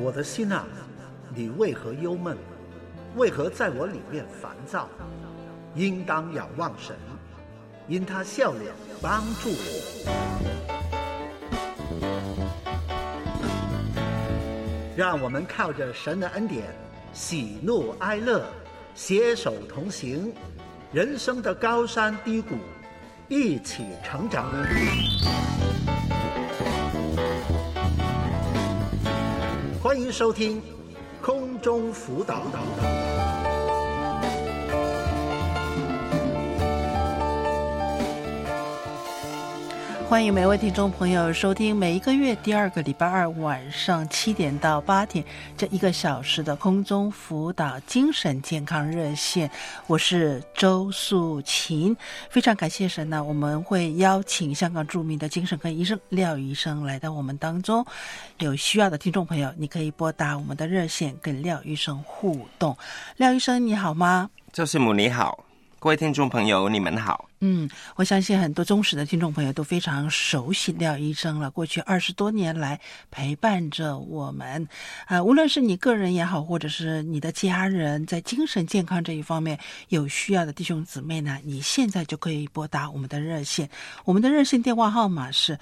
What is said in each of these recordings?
我的心啊，你为何忧闷？为何在我里面烦躁？应当仰望神，因他笑脸帮助我。让我们靠着神的恩典，喜怒哀乐，携手同行，人生的高山低谷，一起成长。欢迎收听空中辅导。 欢迎每位听众朋友收听每一个月第二个礼拜二晚上7点到8点这1个小时的空中辅导精神健康热线，我是周素琴。非常感谢神呢，我们会邀请香港著名的精神科医生廖医生来到我们当中。有需要的听众朋友，你可以拨打我们的热线跟廖医生互动。廖医生你好吗？ 周师母你好，各位听众朋友你们好。 我相信很多忠实的听众朋友都非常熟悉廖医生了，过去20多年来陪伴着我们无论是你个人也好，或者是你的家人，在精神健康这一方面有需要的弟兄姊妹呢，你现在就可以拨打我们的热线。我们的热线电话号码是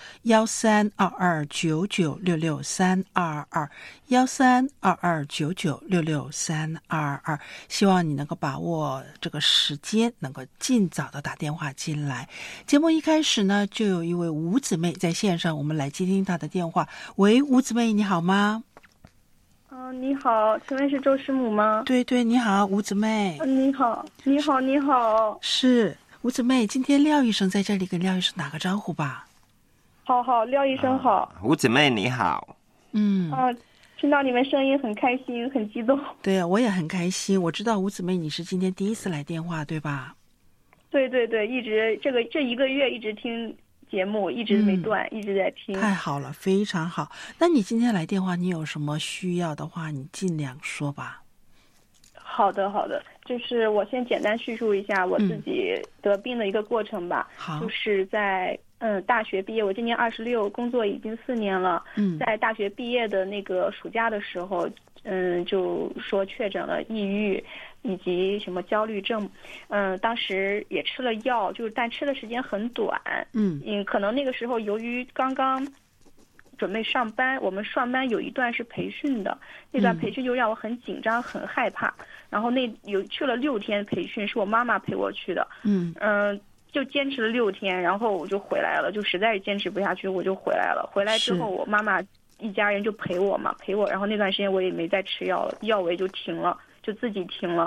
1322996322132299663222，希望你能够把握这个时间，能够尽早的打电话进来。节目一开始呢，就有一位吴姊妹在线上，我们来接听她的电话。喂，吴姊妹你好吗？ 你好，请问是周师母吗？ 对对，你好，吴姊妹。 你好。 是吴姊妹，今天廖医生在这里跟廖医生打个招呼吧。 好，廖医生好。 吴姊妹你好。 听到你们声音很开心，很激动。 对啊，我也很开心。我知道吴姊妹你是今天第一次来电话，对吧？ 对，一直这1个月一直听节目，一直没断，一直在听。 太好了，非常好。那你今天来电话，你有什么需要的话，你尽量说吧。 好的，就是我先简单叙述一下我自己得病的一个过程吧。 好， 就是在大学毕业，我今年26，工作已经4年了。在大学毕业的那个暑假的时候，就说确诊了抑郁以及什么焦虑症。当时也吃了药，但吃的时间很短。可能那个时候由于刚刚准备上班，我们上班有一段是培训的，那段培训就让我很紧张很害怕。然后去了6天培训，是我妈妈陪我去的。就坚持了6天，然后我就回来了，就实在是坚持不下去，我就回来了。回来之后，我妈妈一家人就陪我，然后那段时间我也没再吃药了，药我也就停了，就自己停了。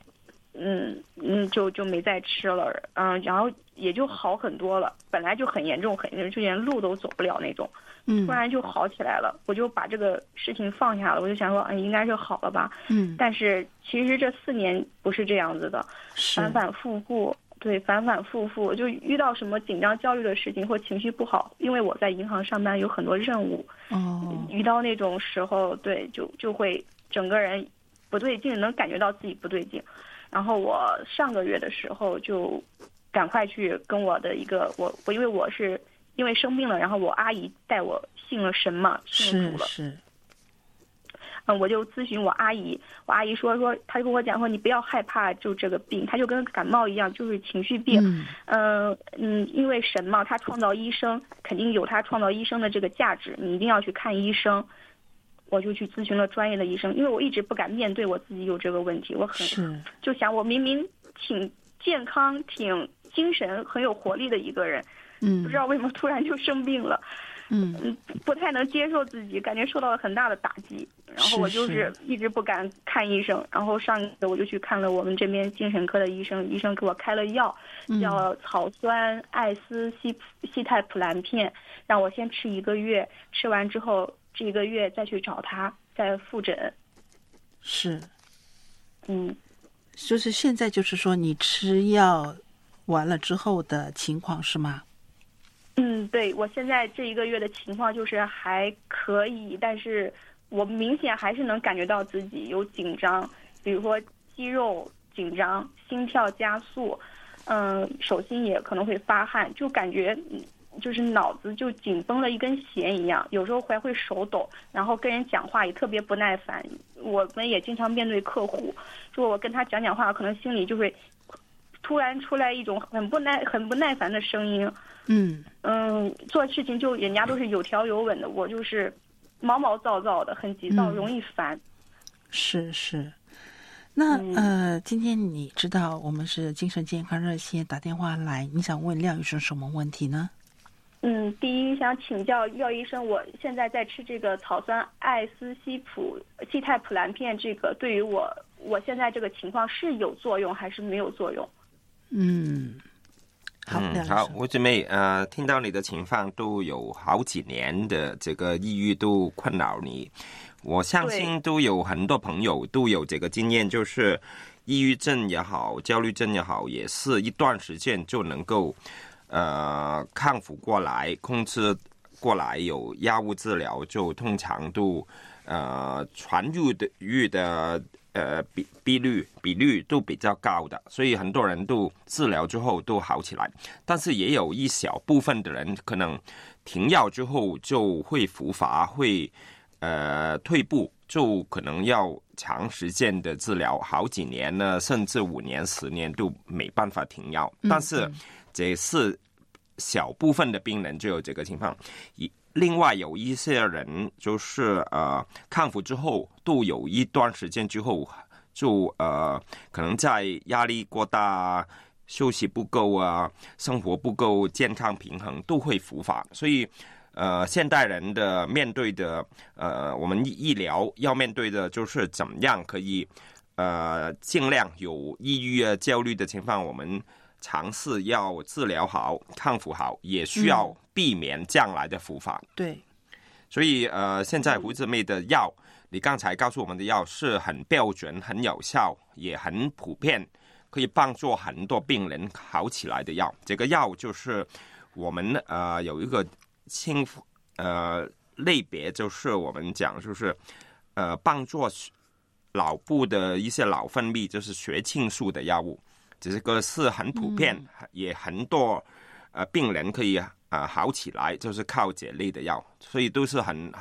就没再吃了。然后也就好很多了，本来就很严重，就连路都走不了那种。突然就好起来了，我就把这个事情放下了，我就想说，应该是好了吧。但是其实这4年不是这样子的，反反复复。对，反反复复，就遇到什么紧张焦虑的事情或情绪不好，因为我在银行上班有很多任务。遇到那种时候，对，就会整个人不对劲，能感觉到自己不对劲。然后我上个月的时候就赶快去跟我的一个我因为生病了，然后我阿姨带我信了神嘛，信了主了。 是。 我就咨询我阿姨，我阿姨说她就跟我讲说，你不要害怕，就这个病，它就跟感冒一样，就是情绪病。因为神嘛，他创造医生，肯定有他创造医生的这个价值，你一定要去看医生。我就去咨询了专业的医生，因为我一直不敢面对我自己有这个问题，我就想我明明挺健康、挺精神、很有活力的一个人，不知道为什么突然就生病了。不太能接受自己，感觉受到了很大的打击。然后我就是一直不敢看医生。然后上一次我就去看了我们这边精神科的医生，医生给我开了药，叫草酸艾司西泰普兰片，让我先吃1个月，吃完之后这1个月再去找他再复诊。 是。就是现在就是说你吃药完了之后的情况是吗？ 对，我现在这1个月的情况就是还可以，但是我明显还是能感觉到自己有紧张，比如说肌肉紧张、心跳加速，手心也可能会发汗，就感觉就是脑子就紧绷了一根弦一样，有时候还会手抖，然后跟人讲话也特别不耐烦。我们也经常面对客户，说我跟他讲话，可能心里就会突然出来一种很不耐烦的声音。做事情就人家都是有条有稳的，我就是毛毛躁躁的，很急躁，容易烦。 是。那今天你知道我们是精神健康热线打电话来，你想问廖医生什么问题呢？ 第一想请教廖医生，我现在在吃这个草酸艾司西泰普兰片，这个对于我现在这个情况是有作用还是没有作用？ 好，吴姊妹，听到你的情况都有好几年的这个抑郁都困扰你，我相信都有很多朋友都有这个经验，就是抑郁症也好，焦虑症也好，也是一段时间就能够康复过来，控制过来，有药物治疗，就通常都痊愈的比率都比较高的，所以很多人都治疗之后都好起来。但是也有一小部分的人可能停药之后就会复发，会退步，就可能要长时间的治疗，好几年呢，甚至5年、10年都没办法停药。但是这是小部分的病人就有这个情况。另外有一些人就是康复之后都有一段时间之后就可能在压力过大、休息不够啊、生活不够健康平衡都会复发。所以现代人的面对的我们医疗要面对的就是怎么样可以尽量有抑郁焦虑的情况，我们尝试要治疗好、康复好，也需要避免将来的复发。 对， 所以现在胡姊妹的药，你刚才告诉我们的药是很标准、很有效，也很普遍，可以帮助很多病人好起来的药。这个药就是我们有一个类别，就是我们讲就是帮助脑部的一些脑分泌，就是血清素的药物。这个是很普遍，也很多病人可以好起来，就是靠这类的药，所以都是很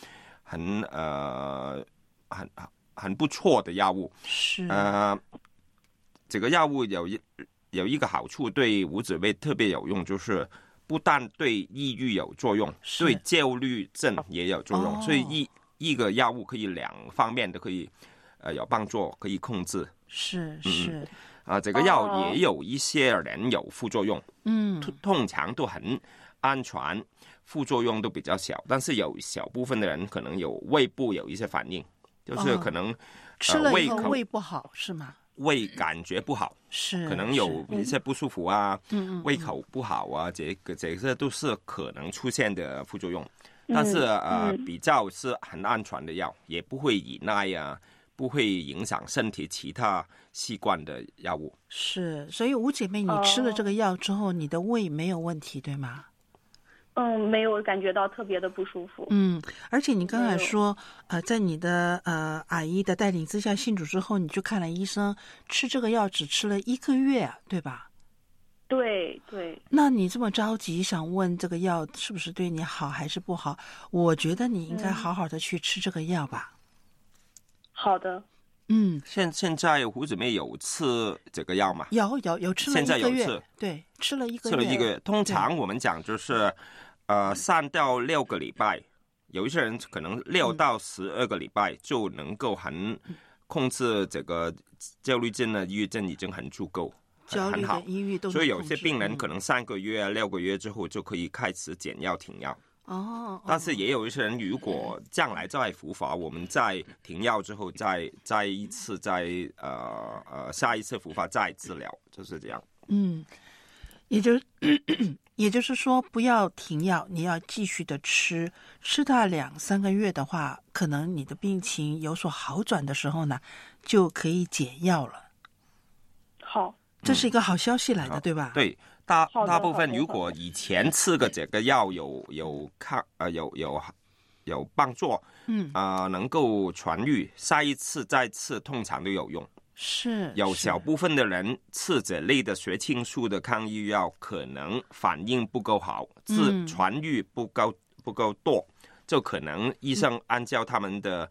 不错的药物。 是这个药物有一个好处，对吴姊妹特别有用，就是不但对抑郁有作用，对焦虑症也有作用，所以一个药物可以两方面都可以有帮助，可以控制。 是这个药也有一些人有副作用，通常都很安全，副作用都比较小，但是有小部分的人可能有胃部有一些反应，就是可能吃了以后胃不好是吗？ 胃感觉不好，可能有一些不舒服啊，胃口不好啊，这些都是可能出现的副作用。但是比较是很安全的药，也不会依赖啊，不会影响身体其他器官的药物。 是，所以吴姐妹，你吃了这个药之后，你的胃没有问题，对吗？ 没有感觉到特别的不舒服。 而且你刚才说，在你的阿姨的带领之下信主之后，你去看了医生，吃这个药只吃了1个月，对吧？ 对。 那你这么着急想问这个药是不是对你好还是不好？我觉得你应该好好的去吃这个药吧。 好的。 现在胡姊妹有吃这个药吗？ 有吃了1个月。现在有吃，对，吃了1个月。 通常我们讲就是3到6个礼拜，有一些人可能6到12个礼拜就能够很控制这个焦虑症的抑郁症，已经很足够，很好。 抑郁都所以有些病人可能3个月、6个月之后就可以开始减药停药。但是也有一些人，如果将来再复发，我们在停药之后再一次下一次复发再治疗，就是这样。 也就是说，不要停药，你要继续的吃到2-3个月的话，可能你的病情有所好转的时候呢，就可以减药了。 好， 这是一个好消息来的，对吧？ 对。大部分如果以前吃个这个药有帮助，能够痊愈，下一次再吃通常都有用。 是有小部分的人吃这类的血清素的抗抑郁药，可能反应不够好，痊愈不够多，就可能医生按照他们的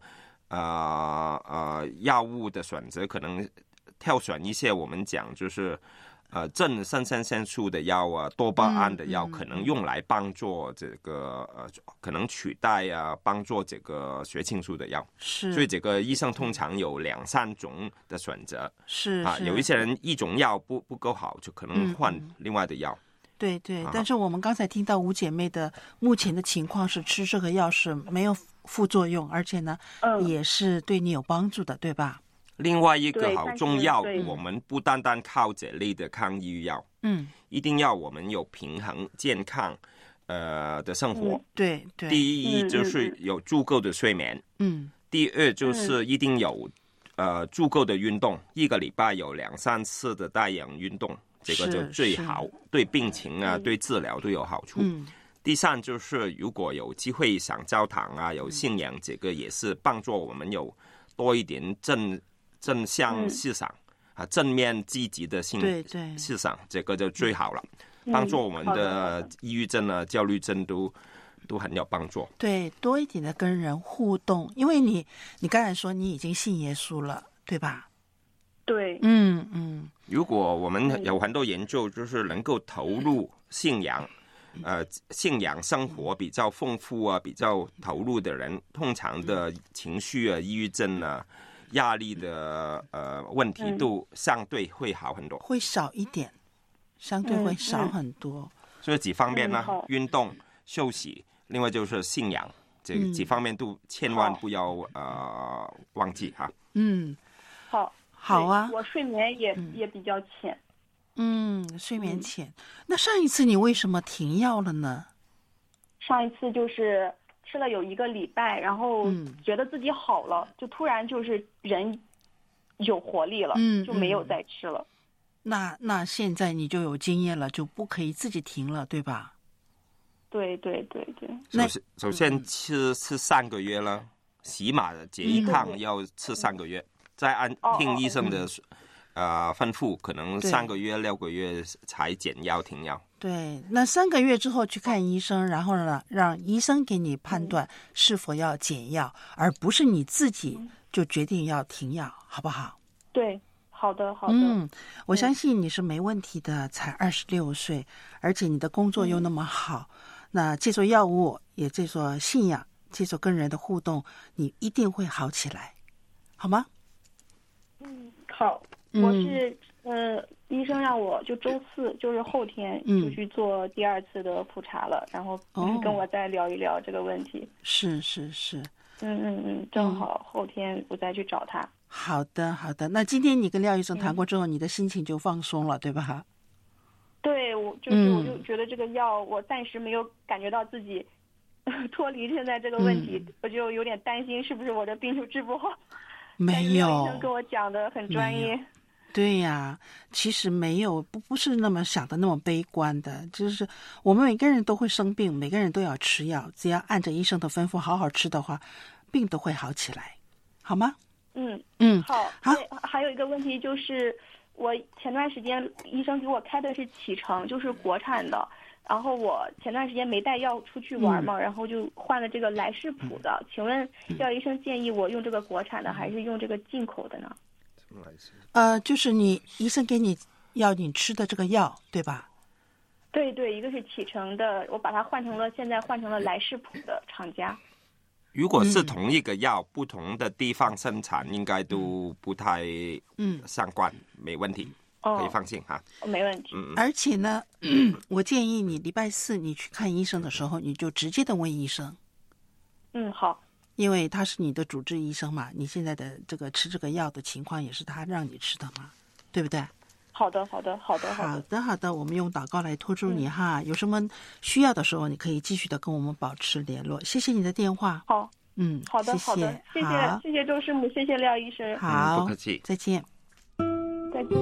药物的选择，可能挑选一些我们讲就是正肾上腺素的药啊，多巴胺的药，可能用来帮助这个可能取代帮助这个血清素的药。 是， 所以这个医生通常有2-3种的选择。 是有一些人一种药不够好，就可能换另外的药。 对对，但是我们刚才听到吴姐妹的目前的情况是吃这个药是没有副作用，而且呢，也是对你有帮助的，对吧？ 另外一个好重要，我们不单单靠这类的抗抑郁药，一定要我们有平衡健康的生活。对对，第一就是有足够的睡眠，第二就是一定有足够的运动，一个礼拜有2-3次的带氧运动，这个就最好，对病情对治疗都有好处。第三就是如果有机会上教堂有信仰，这个也是帮助我们有多一点正向思想正面积极的思想，这个就最好了，帮助我们的抑郁症焦虑症都很有帮助。对，多一点的跟人互动，因为你刚才说你已经信耶稣了，对吧？对，如果我们有很多研究，就是能够投入信仰生活比较丰富比较投入的人，通常的情绪抑郁症压力的问题都相对会好很多，会少一点，相对会少很多。所以几方面呢，运动、休息，另外就是信仰，这几方面都千万不要忘记哈。好啊。我睡眠也比较浅。睡眠浅。那上一次你为什么停药了呢？上一次就是吃了有1个礼拜，然后觉得自己好了，就突然就是人有活力了，就没有再吃了。那现在你就有经验了，就不可以自己停了，对吧？对。首先吃3个月了，起码这一趟要吃3个月，再按听医生的吩咐，可能3个月、6个月才减药停药。对，那3个月之后去看医生，然后呢，让医生给你判断是否要减药，而不是你自己就决定要停药，好不好？对，好的。我相信你是没问题的，才26岁，而且你的工作又那么好，那借助药物，也借助信仰，借助跟人的互动，你一定会好起来，好吗？好。我是医生让我就周4，就是后天就去做第2次的复查了，然后跟我再聊一聊这个问题。是。正好后天我再去找他。好的。那今天你跟廖医生谈过之后，你的心情就放松了，对吧？对，我就觉得这个药，我暂时没有感觉到自己脱离现在这个问题，我就有点担心是不是我的病就治不好。没有，医生跟我讲的很专业。对呀，其实没有，不是那么想的那么悲观的，就是我们每个人都会生病，每个人都要吃药，只要按着医生的吩咐好好吃的话，病都会好起来，好吗？好。还有一个问题就是，我前段时间医生给我开的是启程，就是国产的，然后我前段时间没带药出去玩嘛，然后就换了这个来世普的，请问廖医生建议我用这个国产的还是用这个进口的呢？就是你医生给你要你吃的这个药，对吧？对，一个是启程的，我把它现在换成了来世普的厂家。如果是同一个药，不同的地方生产，应该都不太相关，没问题，可以放心哈。没问题。而且呢，我建议你礼拜4你去看医生的时候，你就直接的问医生。好。因为他是你的主治医生嘛，你现在的这个吃这个药的情况也是他让你吃的嘛，对不对？好的，我们用祷告来托住你哈，有什么需要的时候，你可以继续的跟我们保持联络。谢谢你的电话。好，好的，谢谢周师母，谢谢廖医生。好，不客气，再见。再见。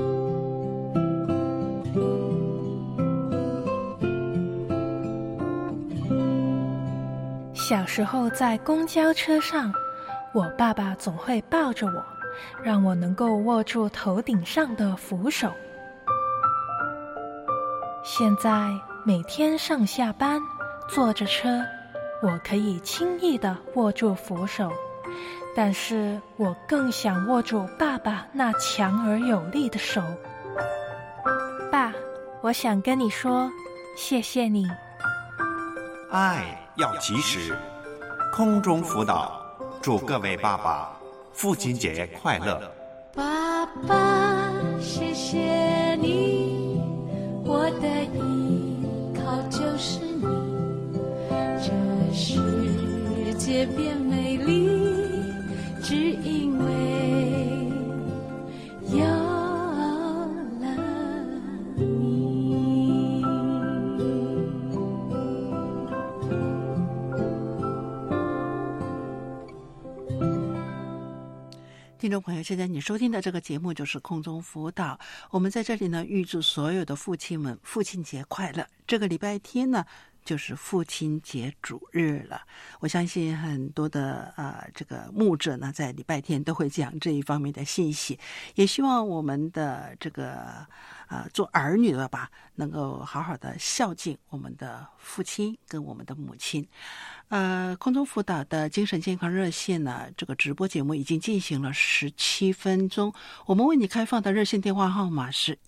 小时候在公交车上，我爸爸总会抱着我， 让我能够握住头顶上的扶手。现在每天上下班坐着车，我可以轻易地握住扶手，但是我更想握住爸爸那强而有力的手。爸，我想跟你说，谢谢你。 爱要及时，空中辅导，祝各位爸爸父亲节快乐。 爸爸，谢谢你，我的依靠就是你，这世界变美丽，只因为有了你。 听众朋友，现在你收听的这个节目就是空中辅导。我们在这里呢，预祝所有的父亲们父亲节快乐。这个礼拜天呢，就是父亲节主日了。我相信很多的这个牧者呢，在礼拜天都会讲这一方面的信息。也希望我们的这个做儿女的吧，能够好好的孝敬我们的父亲跟我们的母亲。空中辅导的精神健康热线呢，这个直播节目已经进行了17分钟。我们为你开放的热线电话号码是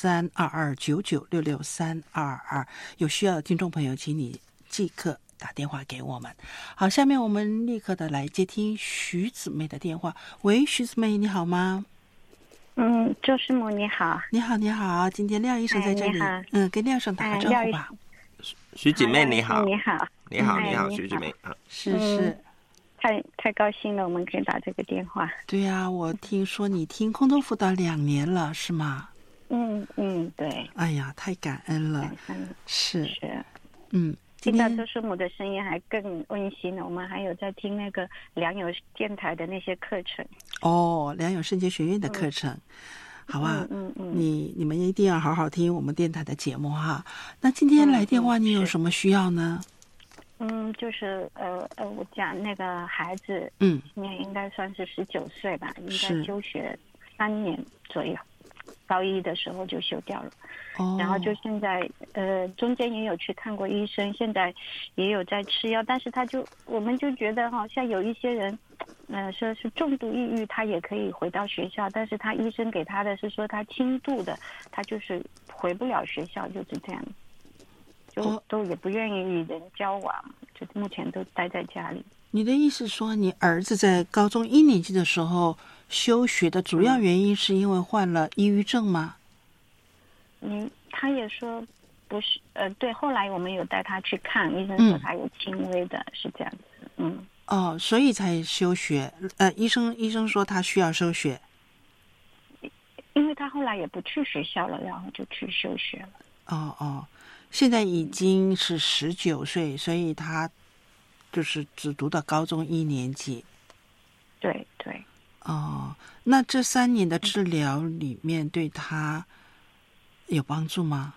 132299663222，有需要的听众朋友，请你即刻打电话给我们。好，下面我们立刻的来接听徐姊妹的电话。喂，徐姊妹，你好吗？ 周师母你好。 你好，你好，今天廖医生在这里，跟廖医生打个招呼吧。 徐姐妹你好。 你好， 你好，你好，徐姐妹。 是， 太高兴了，我们可以打这个电话。 对呀，我听说你听空中辅导2年了，是吗？ 对。 哎呀，太感恩了。是。 听到周师母的声音还更温馨了。我们还有在听那个良友电台的那些课程。 良友圣洁学院的课程。好吧，你们一定要好好听我们电台的节目哈。那今天来电话，你有什么需要呢？ 就是我讲那个孩子，今年应该算是19岁吧，应该休学3年左右，高1的时候就休掉了。然后就现在中间也有去看过医生，现在也有在吃药，但是我们就觉得好像有一些人说是重度抑郁，他也可以回到学校，但是他医生给他的是说他轻度的，他就是回不了学校，就是这样，就都也不愿意与人交往，就目前都待在家里。 你的意思说，你儿子在高中1年级的时候休学的主要原因是因为患了抑郁症吗？ 他也说不是，对，后来我们有带他去看，医生说他有轻微的，是这样子， 所以才休学。医生说他需要休学， 因为他后来也不去学校了，然后就去休学了。 现在已经是19岁，所以他就是只读到高中1年级。 对。 那这3年的治疗里面对他有帮助吗？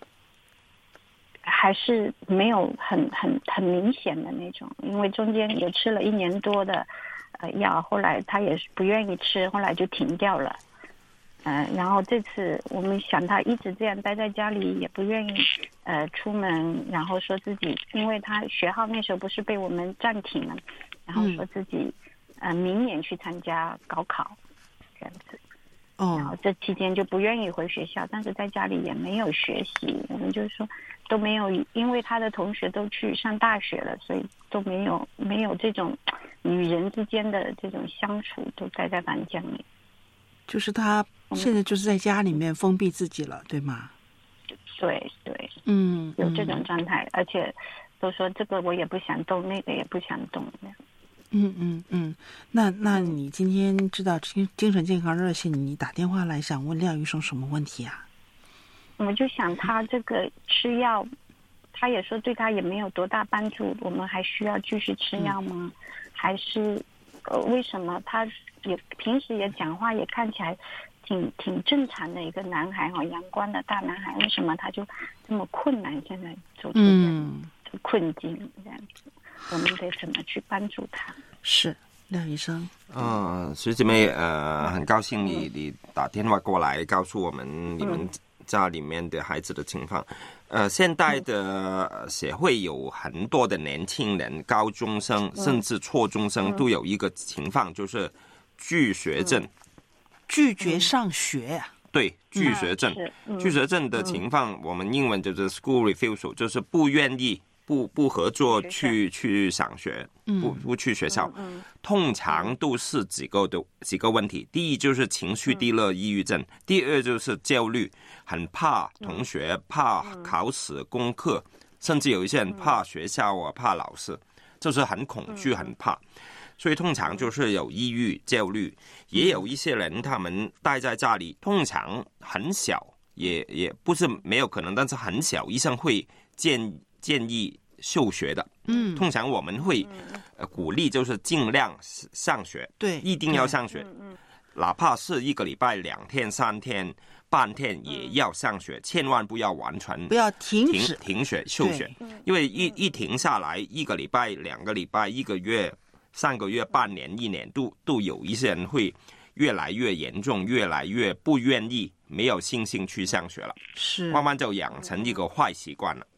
还是没有很明显的那种，因为中间也吃了1年多的药，后来他也是不愿意吃，后来就停掉了。然后这次我们想他一直这样待在家里，也不愿意出门，然后说自己，因为他学号那时候不是被我们暂停了，然后说自己明年去参加高考这样子。然后这期间就不愿意回学校，但是在家里也没有学习，我们就是说都没有，因为他的同学都去上大学了，所以都没有这种与人之间的这种相处，都待在房间里。 就是他现在就是在家里面封闭自己了，对吗？ 对，有这种状态，而且都说这个我也不想动，那个也不想动。 那你今天知道精神健康热线，你打电话来想问廖医生什么问题啊？ 我就想他这个吃药，他也说对他也没有多大帮助，我们还需要继续吃药吗？还是为什么他也平时也讲话也看起来挺正常的一个男孩阳光的大男孩，为什么他就这么困难，现在走出困境这样子？我们得怎么去帮助他？ 是廖医生。 徐姐妹，很高兴你打电话过来告诉我们你们家里面的孩子的情况。现代的社会有很多的年轻人，高中生甚至初中生都有一个情况，就是拒学症， 拒绝上学啊。 对，拒学症，拒学症的情况，我们英文就是 school refusal， 就是不愿意。不合作去上学，不去学校，通常都是几个问题。第一就是情绪低落、抑郁症；第二就是焦虑，很怕同学，怕考试、功课，甚至有一些人怕学校啊，怕老师，就是很恐惧、很怕。所以通常就是有抑郁、焦虑，也有一些人他们待在家里，通常很小，也不是没有可能，但是很小，医生会建议休学的。通常我们会鼓励就是尽量上学， 对， 一定要上学，哪怕是1个礼拜2天3天半天也要上学，千万不要完全不要停学休学，因为一停下来1个礼拜2个礼拜1个月3个月半年1年都有一些人会越来越严重，越来越不愿意，没有信心去上学了， 是慢慢就养成一个坏习惯了。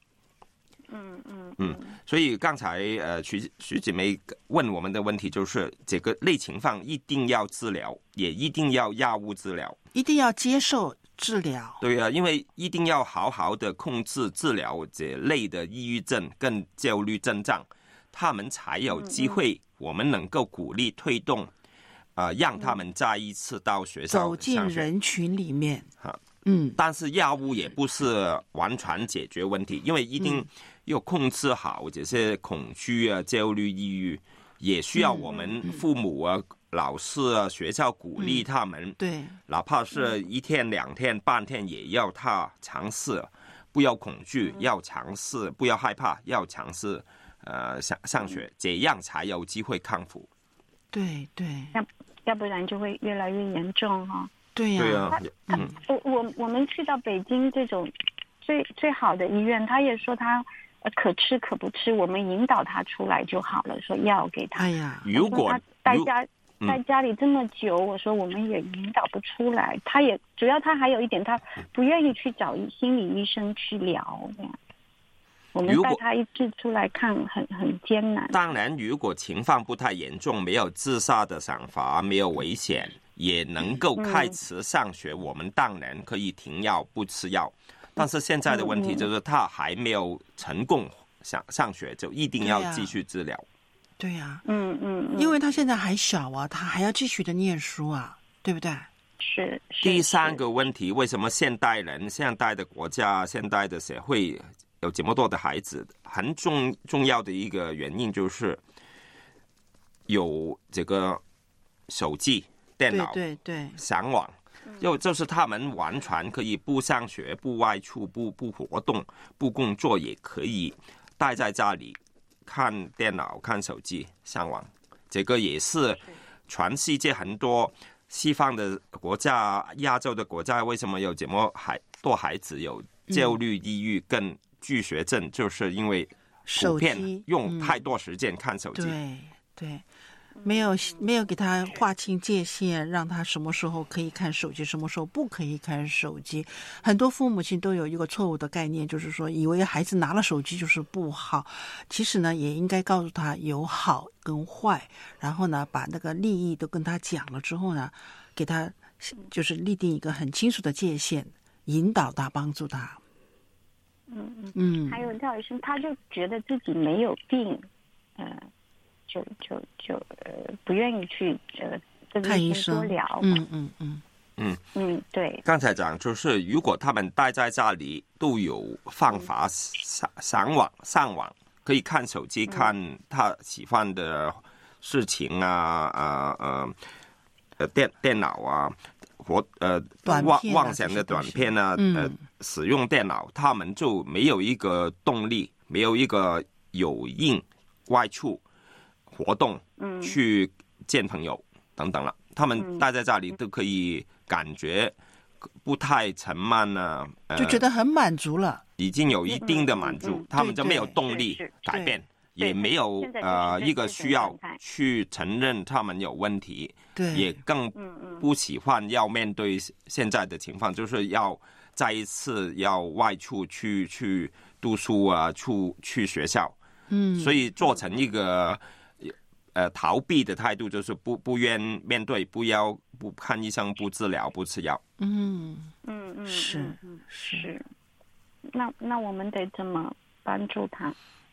所以刚才徐姐妹问我们的问题就是这个类情况一定要治疗，也一定要药物治疗， 一定要接受治疗。 对啊，因为一定要好好的控制治疗这类的抑郁症跟焦虑症状，他们才有机会，我们能够鼓励推动让他们再一次到学校走进人群里面。 但是药物也不是完全解决问题，因为一定要控制好这些恐惧啊、焦虑、抑郁，也需要我们父母啊、老师啊、学校鼓励他们。 对， 哪怕是1天2天半天，也要他尝试，不要恐惧，要尝试，不要害怕，要尝试上学，这样才有机会康复。 对对， 要不然就会越来越严重哈。 对呀， 我们去到北京这种最好的医院，他也说他可吃可不吃，我们引导他出来就好了，说药给他。 哎呀， 如果他在家里这么久，我说我们也引导不出来，他也主要他还有一点，他不愿意去找心理医生去聊。我们带他一次出来看很艰难。 当然，如果情况不太严重，没有自杀的想法，没有危险，也能够开始上学，我们当然可以停药不吃药。但是现在的问题就是他还没有成功上学，就一定要继续治疗。 对呀，因为他现在还小啊，他还要继续的念书啊，对不对？ 是。 第3个问题，为什么现代的国家、现代的社会有这么多的孩子？很重要的一个原因就是有这个手机、电脑、 对上网，就是他们完全可以不上学、不外出、不活动、不工作，也可以待在家里看电脑、看手机、上网。这个也是全世界很多西方的国家、亚洲的国家，为什么有这么多孩子有焦虑、抑郁跟拒学症，就是因为普遍用太多时间看手机。 对，没有给他划清界限，让他什么时候可以看手机，什么时候不可以看手机。很多父母亲都有一个错误的概念，就是说以为孩子拿了手机就是不好，其实呢也应该告诉他有好跟坏，然后呢把那个利益都跟他讲了之后呢，给他就是立定一个很清楚的界限，引导他，帮助他。 还有廖医生，他就觉得自己没有病，就不愿意去跟医生多聊。对。 刚才讲就是，如果他们待在家里，都有方法上网，可以看手机，看他喜欢的事情啊，电脑啊，妄想的短片啊，使用电脑，他们就没有一个动力，没有一个有应外出活动，去见朋友等等了。他们待在家里都可以感觉不太沉闷啊， 就觉得很满足了， 已经有一定的满足，他们就没有动力改变， 也没有一个需要去承认他们有问题， 对， 也更不喜欢要面对现在的情况，就是要再一次要外出去读书啊，去学校，所以做成一个逃避的态度，就是不愿面对，不看医生，不治疗，不吃药。 是。 那我们得怎么帮助他？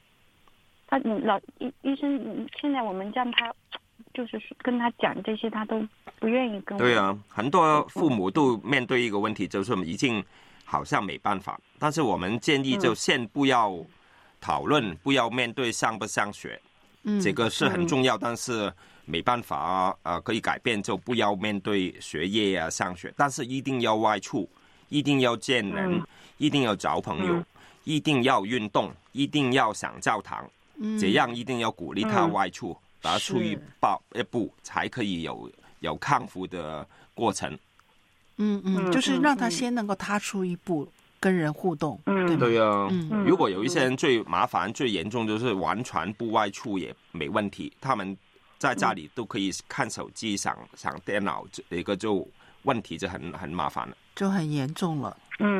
医生，现在我们让他就是跟他讲这些，他都不愿意跟我。 对啊，很多父母都面对一个问题，就是已经好像没办法。但是我们建议就先不要讨论，不要面对上不上学，这个是很重要，但是没办法可以改变，就不要面对学业啊、上学，但是一定要外出，一定要见人，一定要找朋友，一定要运动，一定要上教堂，这样一定要鼓励他外出，把他出一步，才可以有康复的过程。 就是让他先能够踏出一步，跟人互动。 对啊，如果有一些人最麻烦、最严重，就是完全不外出也没问题，他们在家里都可以看手机、上电脑，这个就问题就很麻烦了， 就很严重了。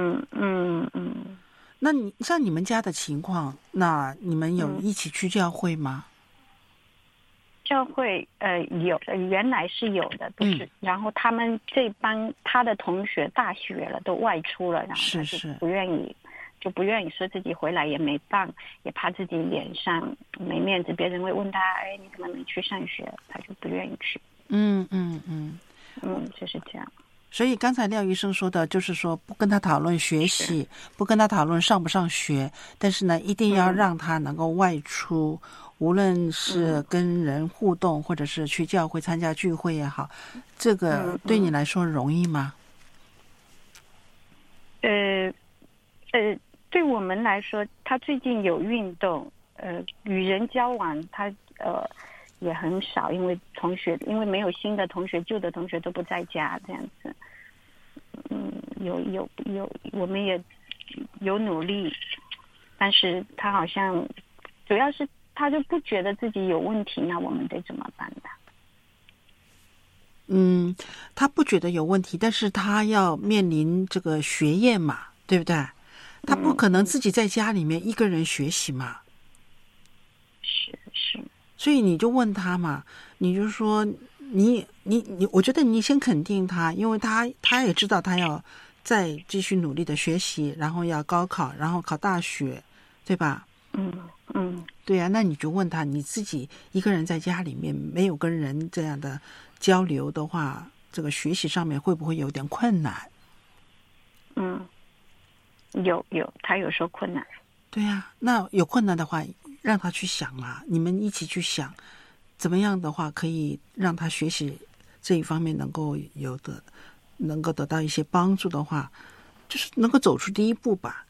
那像你们家的情况，那你们有一起去教会吗？ 教会有，原来是有的，不是。然后他们这帮他的同学大学了，都外出了，然后他就不愿意说自己回来也没办，也怕自己脸上没面子，别人会问他，你怎么没去上学？他就不愿意去。就是这样。 所以刚才廖医生说的就是说，不跟他讨论学习，不跟他讨论上不上学，但是呢，一定要让他能够外出，无论是跟人互动，或者是去教会参加聚会也好，这个对你来说容易吗？ 对我们来说，他最近有运动，与人交往，他也很少，因为没有新的同学，旧的同学都不在家，这样子。有，我们也有努力，但是他好像主要是他就不觉得自己有问题，那我们得怎么办他？ 他不觉得有问题，但是他要面临这个学业嘛，对不对？他不可能自己在家里面一个人学习嘛。 是。 所以你就问他嘛，你就说你，我觉得你先肯定他，因为他也知道他要再继续努力的学习，然后要高考，然后考大学，对吧？对啊，那你就问他，你自己一个人在家里面没有跟人这样的交流的话，这个学习上面会不会有点困难？ 有，他有说困难。 对啊，那有困难的话，让他去想嘛，你们一起去想，怎么样的话可以让他学习这一方面能够得到一些帮助的话，就是能够走出第一步吧。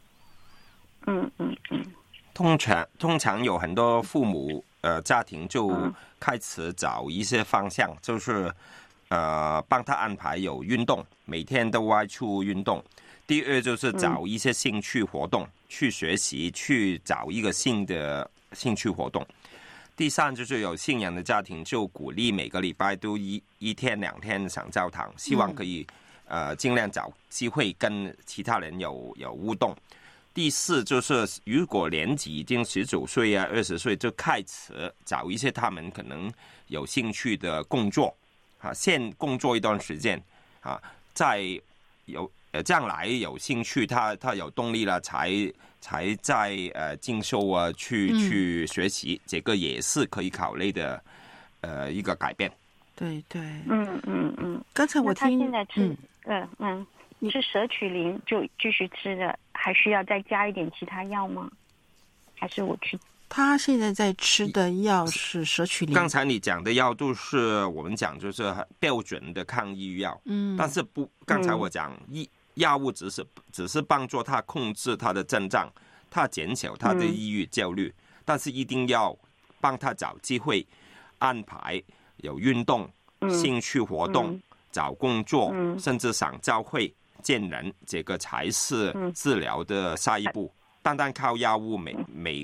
通常有很多父母家庭就开始找一些方向，就是帮他安排有运动，每天都外出运动。第二就是找一些兴趣活动，去学习，去找一个新的兴趣活动。第三就是有信仰的家庭，就鼓励每个礼拜都一天2天上教堂，希望可以尽量找机会跟其他人有互动。第四就是如果年纪已经19岁啊20岁，就开始找一些他们可能有兴趣的工作先工作一段时间再将来有兴趣，他有动力了，才在进修去学习，这个也是可以考虑的一个改变。 对。刚才我听， 他现在吃吃舍曲林就继续吃的，还需要再加一点其他药吗？还是我去？ 他现在在吃的药是舍曲林。 刚才你讲的药都是我们讲就是标准的抗抑郁药，但是刚才我讲药物只是帮助他控制他的症状，他减少他的抑郁焦虑，但是一定要帮他找机会安排有运动、兴趣活动、找工作，甚至上教会见人，这个才是治疗的下一步。单单靠药物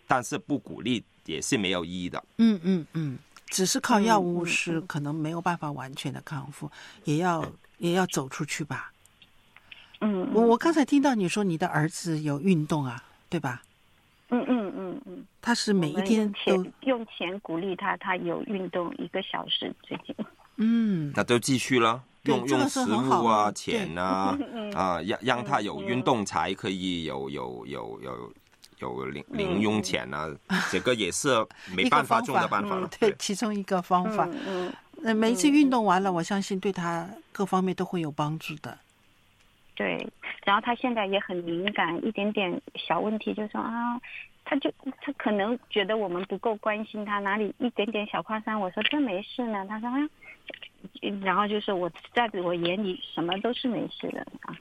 但是不鼓励也是没有意义的。 只是靠药物是可能没有办法完全的康复，也要走出去吧。我刚才听到你说你的儿子有运动啊，对吧？ 他是每一天都用钱鼓励他，他有运动1个小时最近。 那就继续了，用食物啊、钱啊让他有运动才可以有零用钱啊，这个也是没办法中的办法了。 对，其中一个方法。每一次运动完了，我相信对他各方面都会有帮助的。 对，然后他现在也很敏感，一点点小问题就说啊，他可能觉得我们不够关心他，哪里一点点小夸张，我说这没事呢，他说然后就是在我眼里什么都是没事的啊。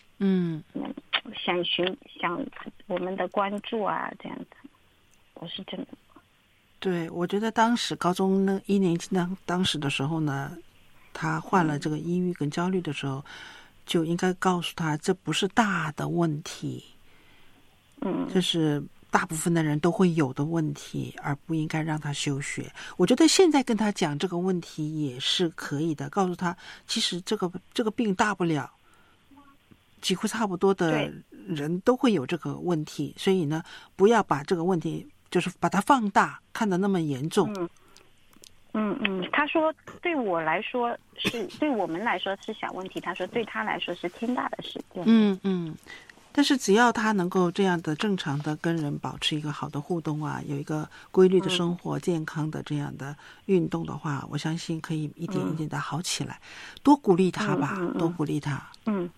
想我们的关注啊，这样子，我是真的。 对，我觉得当时高中那1年级当时的时候呢，他患了这个抑郁跟焦虑的时候，就应该告诉他这不是大的问题，这是大部分的人都会有的问题，而不应该让他休学。我觉得现在跟他讲这个问题也是可以的，告诉他其实这个病大不了，几乎差不多的人都会有这个问题，所以呢，不要把这个问题就是把它放大，看得那么严重。 他说对我来说是对我们来说是小问题，他说对他来说是天大的事。 但是只要他能够这样的正常的跟人保持一个好的互动啊，有一个规律的生活、健康的这样的运动的话，我相信可以一点一点的好起来。多鼓励他吧，多鼓励他。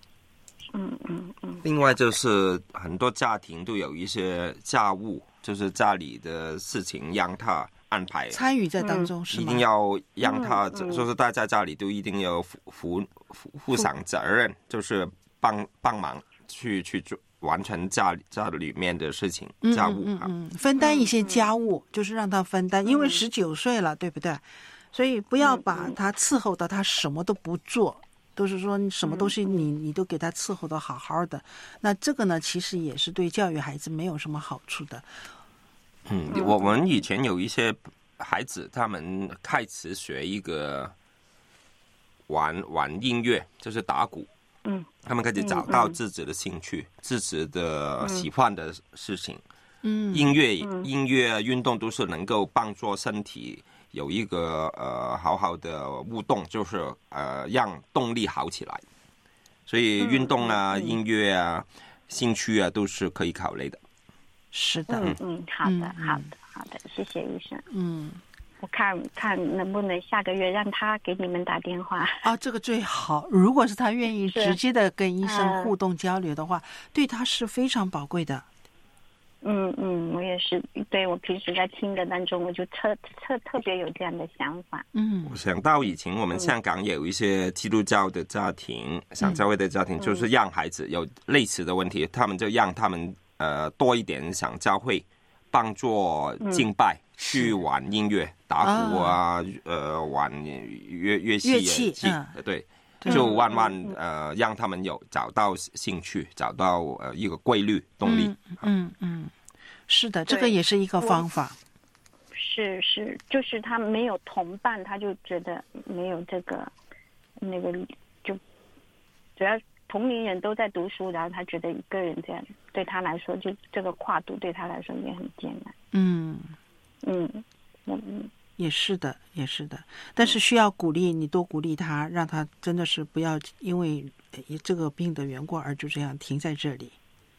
另外就是很多家庭都有一些家务，就是家里的事情让他安排参与在当中，是吗？ 一定要让他就是大家家里都一定要负上责任，就是帮忙去做完成家里面的事情，家务分担一些家务，就是让他分担，因为19岁了，对不对？所以不要把他伺候到他什么都不做，都是说什么东西你都给他伺候的好好的，那这个呢，其实也是对教育孩子没有什么好处的。 我们以前有一些孩子，他们开始学一个玩音乐，就是打鼓。他们开始找到自己的兴趣，自己的喜欢的事情。音乐运动都是能够帮助身体有一个好好的互动，就是让动力好起来。所以运动啊、音乐啊、兴趣啊都是可以考虑的。 是的， 好的，谢谢医生。我看能不能下个月让他给你们打电话这个最好。如果是他愿意直接的跟医生互动交流的话，对他是非常宝贵的。 我也是，对，我平时在听的当中，我就特别有这样的想法。 我想到以前我们香港有一些基督教的家庭，上教会的家庭，就是让孩子有类似的问题，他们就让他们多一点上教会，帮助敬拜，去玩音乐、打鼓啊，玩乐器，对。就慢慢让他们有找到兴趣，找到一个规律动力。 是的，这个也是一个方法。 是，就是他没有同伴，他就觉得没有这个那个，就主要同龄人都在读书，然后他觉得一个人这样对他来说，就这个跨度对他来说也很艰难。 也是的，但是需要鼓励，你多鼓励他，让他真的是不要因为这个病的缘故而就这样停在这里。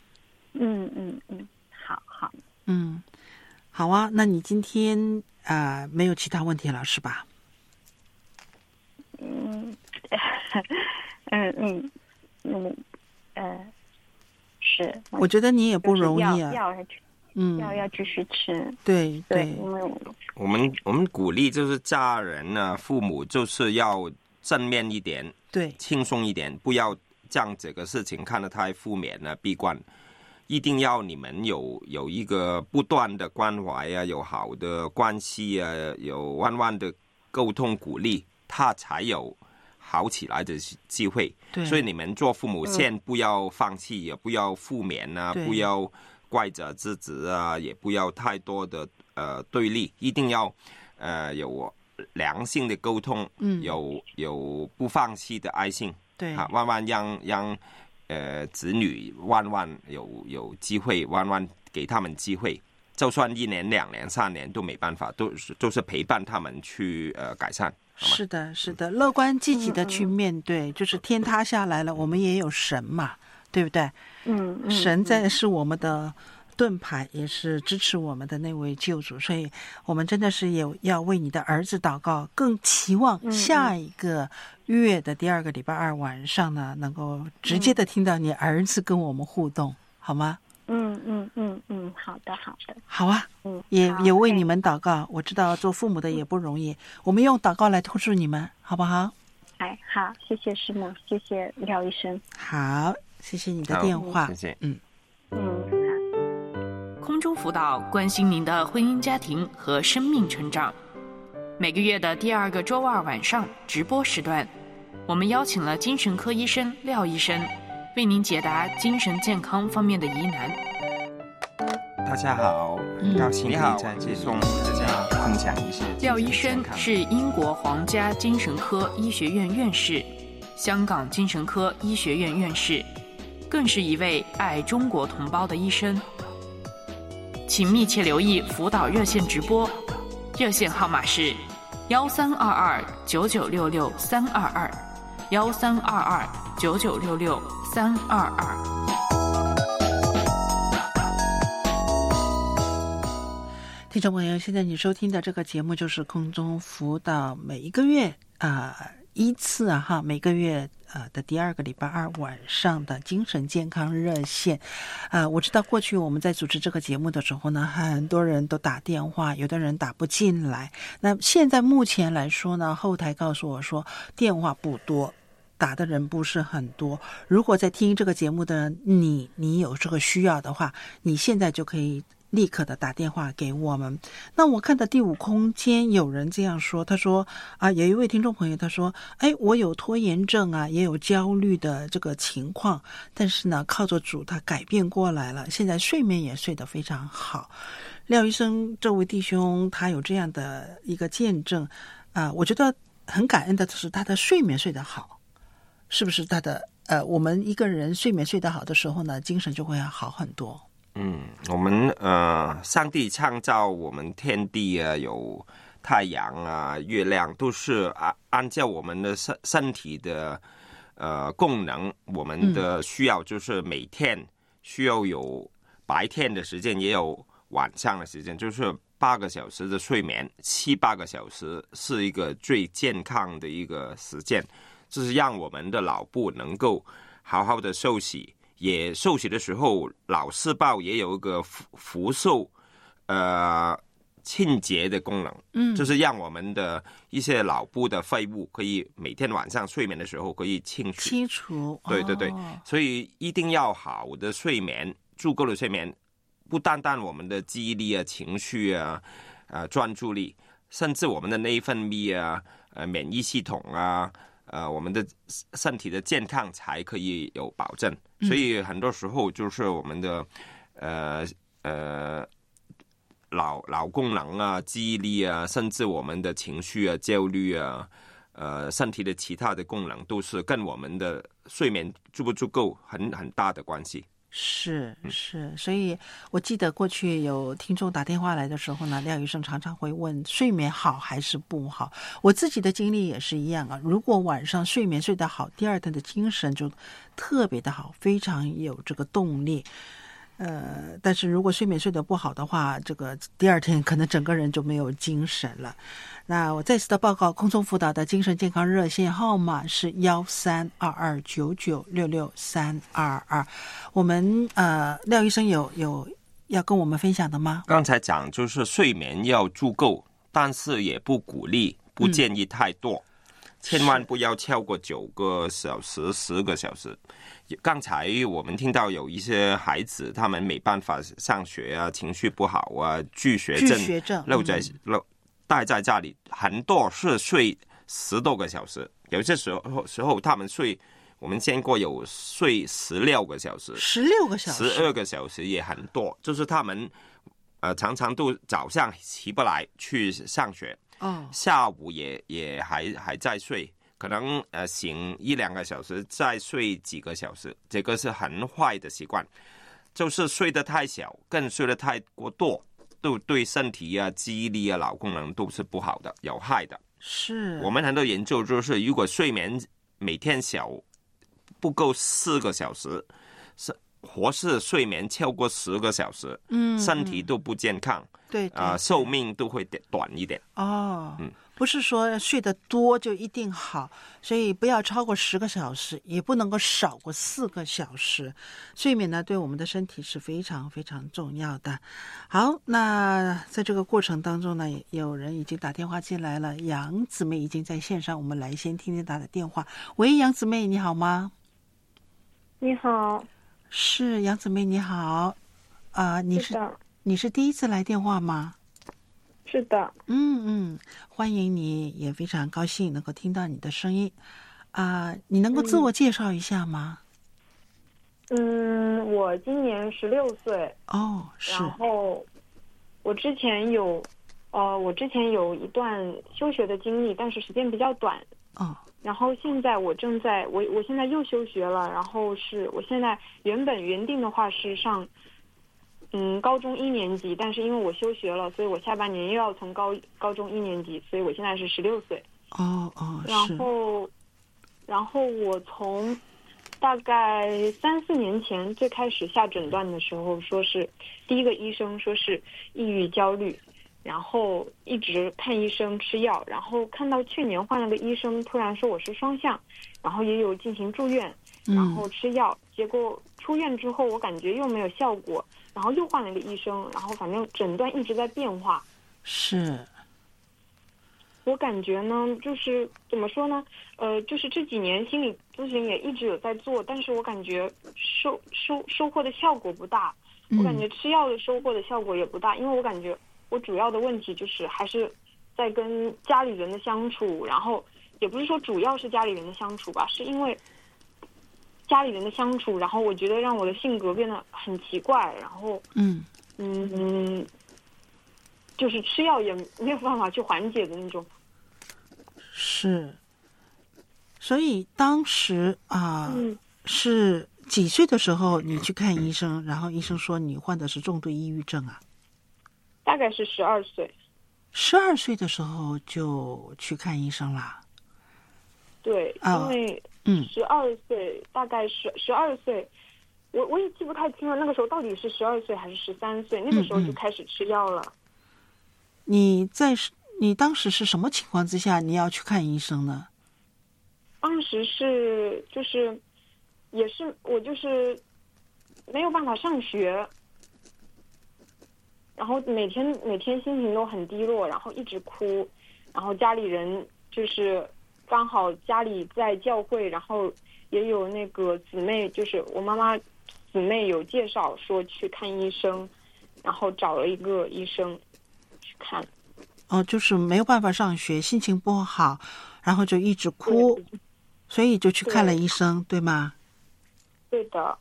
好。 好啊，那你今天没有其他问题了是吧？ 是。 我觉得你也不容易啊。 要继续吃。 对， 我们鼓励就是家人呢，父母就是要正面一点， 对， 轻松一点，不要将这个事情看得太负面啊、闭关。一定要你们有一个不断的关怀啊，有好的关系啊，有弯弯的沟通鼓励，他才有好起来的机会。 对， 所以你们做父母先不要放弃，也不要负面啊，不要怪责自己啊，也不要太多的对立，一定要有良性的沟通，有不放弃的爱心， 对， 万万让子女万有机会，万给他们机会，就算1年、2年、3年都没办法，都是陪伴他们去改善。 是的，是的，乐观积极的去面对，就是天塌下来了，我们也有神嘛，对不对？神是我们的盾牌，也是支持我们的那位救主，所以我们真的是要为你的儿子祷告，更期望下一个月的第2个礼拜2晚上呢，能够直接的听到你儿子跟我们互动，好吗？ 好的， 好啊，也为你们祷告。我知道做父母的也不容易，我们用祷告来托住你们，好不好？ 好，谢谢师母，谢谢廖医生。 好，谢谢你的电话， 谢谢。 空中辅导关心您的婚姻家庭和生命成长。每个月的第2个周2晚上直播时段，我们邀请了精神科医生廖医生，为您解答精神健康方面的疑难。 大家好，很高兴可以在这中大家分享一些。 廖医生是英国皇家精神科医学院院士，香港精神科医学院院士，更是一位爱中国同胞的医生。请密切留意辅导热线直播，热线号码是1322-9966-322，1322-9966-322。 听众朋友，现在你收听的这个节目就是空中辅导，每一个月一次每个月的第2个礼拜2晚上的精神健康热线。我知道过去我们在主持这个节目的时候呢，很多人都打电话，有的人打不进来。那现在目前来说呢，后台告诉我说电话不多，打的人不是很多。如果在听这个节目的你有这个需要的话，你现在就可以立刻的打电话给我们。那我看到第5空间有人这样说，他说有一位听众朋友他说，我有拖延症也有焦虑的这个情况，但是呢靠着主他改变过来了，现在睡眠也睡得非常好。廖医生这位弟兄他有这样的一个见证我觉得很感恩的是他的睡眠睡得好，是不是他的我们一个人睡眠睡得好的时候呢，精神就会好很多。 我们上帝创造我们天地有太阳月亮，都是按照我们的身体的功能，我们的需要就是每天需要有白天的时间，也有晚上的时间，就是8个小时的睡眠，7-8个小时是一个最健康的一个时间，就是让我们的脑部能够好好的休息。也休息的时候，脑细胞也有一个辐射清洁的功能，就是让我们的一些脑部的废物可以每天晚上睡眠的时候可以清除。对，所以一定要好的睡眠，足够的睡眠，不单单我们的记忆力情绪专注力，甚至我们的内分泌免疫系统我们的身体的健康才可以有保证。所以很多时候就是我们的脑功能记忆力甚至我们的情绪焦虑身体的其他的功能，都是跟我们的睡眠足不足够很大的关系。 是，所以我记得过去有听众打电话来的时候呢，廖医生常常会问睡眠好还是不好。我自己的经历也是一样如果晚上睡眠睡得好，第二天的精神就特别的好，非常有这个动力。但是如果睡眠睡得不好的话，这个第二天可能整个人就没有精神了。那我再次的报告，空中辅导的精神健康热线号码是13229966-322。我们廖医生有要跟我们分享的吗？ 刚才讲就是睡眠要足够，但是也不鼓励，不建议太多，千万不要超过9个小时、10个小时。刚才我们听到有一些孩子他们没办法上学情绪不好拒学症待在家里，很多是睡10多个小时，有些时候他们睡我们见过有睡16个小时 ，16个小时 ，12个小时也很多，就是他们常常都早上起不来去上学，下午也还在睡，可能醒1-2个小时，再睡几个小时，这个是很坏的习惯，就是睡得太小，更睡得太过多，都对身体啊、记忆力啊、脑功能都是不好的，有害的。 是我们很多研究就是，如果睡眠每天不够4个小时，或是睡眠超过10个小时，身体都不健康， 对， 寿命都会短一点。 不是说睡得多就一定好，所以不要超过10个小时，也不能够少过4个小时。睡眠呢，对我们的身体是非常非常重要的。好，那在这个过程当中呢，有人已经打电话进来了，杨姊妹已经在线上，我们来先听听她的电话。喂，杨姊妹，你好吗？ 你好。 是杨姊妹，你好。你是第一次来电话吗？ 是的。 欢迎你，也非常高兴能够听到你的声音。你能够自我介绍一下吗？ 我今年16岁。 是。 然后我之前有一段休学的经历，但是时间比较短。然后现在我现在又休学了，然后我现在原定的话是上高中1年级，但是因为我休学了，所以我下半年又要从高中1年级，所以我现在是16岁。然后我从大概3-4年前最开始下诊断的时候，说是第一个医生说是抑郁焦虑，然后一直看医生吃药，然后看到去年换了个医生，突然说我是双向，然后也有进行住院，然后吃药，结果出院之后我感觉又没有效果，然后又换了一个医生，然后反正诊断一直在变化。 是。 我感觉呢，就是怎么说呢，就是这几年心理咨询也一直有在做，但是我感觉收获的效果不大，我感觉吃药的收获的效果也不大，因为我感觉我主要的问题就是还是在跟家里人的相处，然后也不是说主要是家里人的相处吧，是因为家里人的相处，然后我觉得让我的性格变得很奇怪，然后就是吃药也没有办法去缓解的那种。 是。所以当时是几岁的时候你去看医生，然后医生说你患的是重度抑郁症啊？ 大概是12岁。 12岁的时候就去看医生啦？ 对，因为12岁，大概是12岁，我也记不太清了，那个时候到底是12岁还是13岁，那个时候就开始吃药了。 你当时是什么情况之下你要去看医生呢？ 当时是我就是没有办法上学，然后每天心情都很低落，然后一直哭，然后家里人就是刚好家里在教会，然后也有那个姊妹，就是我妈妈姊妹有介绍说去看医生，然后找了一个医生去看。 就是没有办法上学，心情不好，然后就一直哭，所以就去看了医生，对吗？ 对的。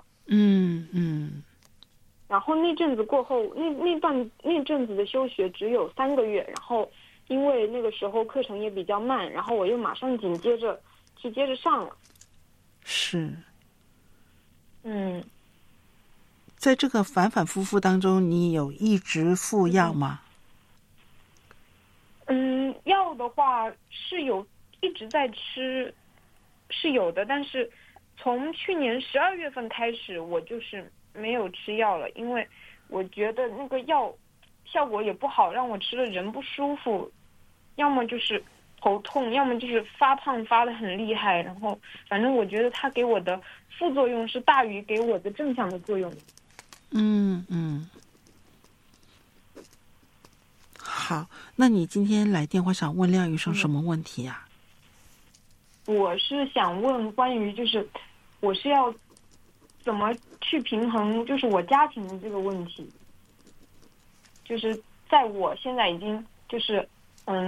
然后那阵子过后，那阵子的休学只有3个月，然后因为那个时候课程也比较慢，然后我又马上紧接着上了。 是。在这个反反复复当中，你有一直服药吗？ 药的话是有一直在吃，是有的，但是从去年12月份开始，我就是没有吃药了，因为我觉得那个药效果也不好，让我吃了人不舒服，要么就是头痛，要么就是发胖发得很厉害，然后反正我觉得它给我的副作用是大于给我的正向的作用。 好，那你今天来电话想问廖医生什么问题呀？ 我是想问关于就是我是要怎么去平衡就是我家庭的这个问题，就是在我现在已经就是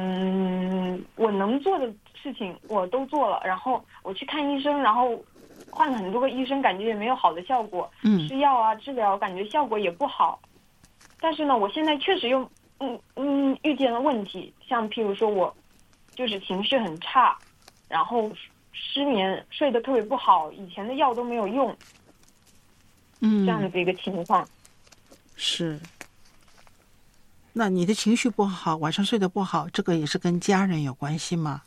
我能做的事情我都做了，然后我去看医生，然后换了很多个医生，感觉也没有好的效果。吃药啊治疗，感觉效果也不好。但是呢，我现在确实又遇见了问题，像譬如说我就是情绪很差，然后失眠，睡得特别不好，以前的药都没有用。这样的一个情况。 是。那你的情绪不好，晚上睡得不好，这个也是跟家人有关系吗？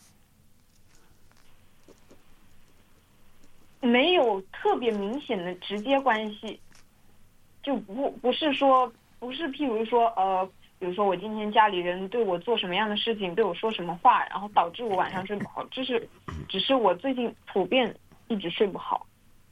没有特别明显的直接关系，就不是譬如说比如说我今天家里人对我做什么样的事情，对我说什么话，然后导致我晚上睡不好，只是我最近普遍一直睡不好。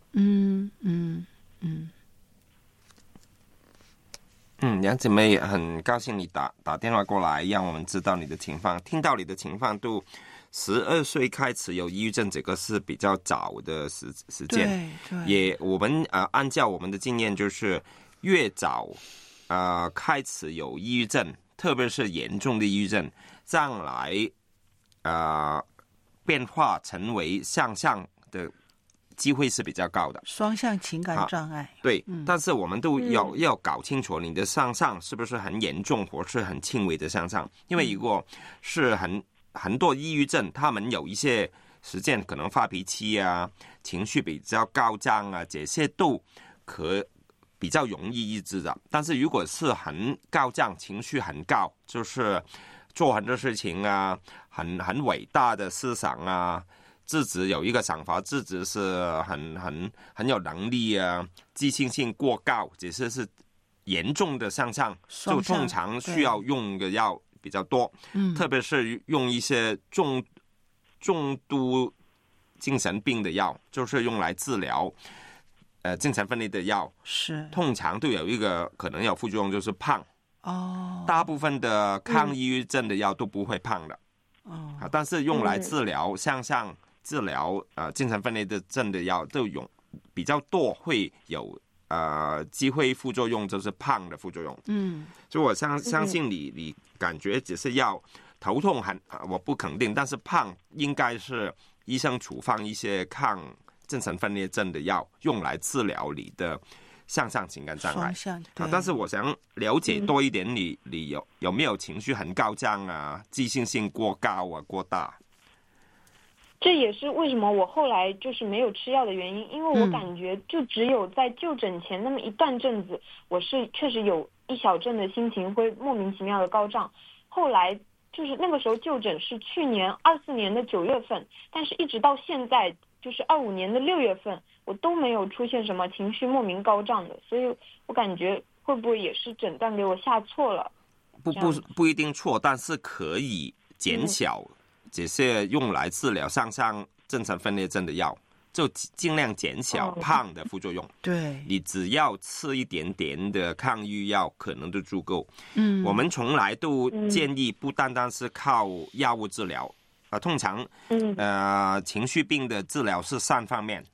杨姐妹，很高兴你打电话过来，让我们知道你的情况。听到你的情况，都12岁开始有抑郁症，这个是比较早的时间。也我们按照我们的经验，就是越早开始有抑郁症，特别是严重的抑郁症，将来变化成为向上的机会是比较高的， 双向情感障碍。 对，但是我们都要搞清楚你的向上是不是很严重或是很轻微的向上，因为如果是很多抑郁症，他们有一些时间可能发脾气啊，情绪比较高涨啊，这些都比较容易抑制的。但是如果是很高涨，情绪很高，就是做很多事情啊，很伟大的思想啊，自己有一个想法，自己是很有能力啊，自信心过高，这些是严重的向上，就通常需要用的药比较多。特别是用一些重度精神病的药，就是用来治疗精神分裂的药， 是通常都有一个可能有副作用，就是胖。大部分的抗抑郁症的药都不会胖的。但是用来治疗向上治疗精神分裂的症的药都比较多会有机会副作用，就是胖的副作用。所以我相信你感觉只是要头痛我不肯定，但是胖应该是医生处方一些抗精神分裂症的药，用来治疗你的向上情感障碍。但是我想了解多一点，你有没有情绪很高涨啊，自信心过高啊，过大？ 这也是为什么我后来就是没有吃药的原因，因为我感觉就只有在就诊前那么一段阵子，我是确实有一小阵的心情会莫名其妙的高涨。后来就是那个时候就诊是去年24年的9月份，但是一直到现在就是25年的6月份，我都没有出现什么情绪莫名高涨的，所以我感觉会不会也是诊断给我下错了？ 不一定错，但是可以减小这些用来治疗向上精神分裂症的药，就尽量减小胖的副作用。 对， 你只要吃一点点的抗抑郁药可能都足够。我们从来都建议不单单是靠药物治疗。通常情绪病的治疗是3方面。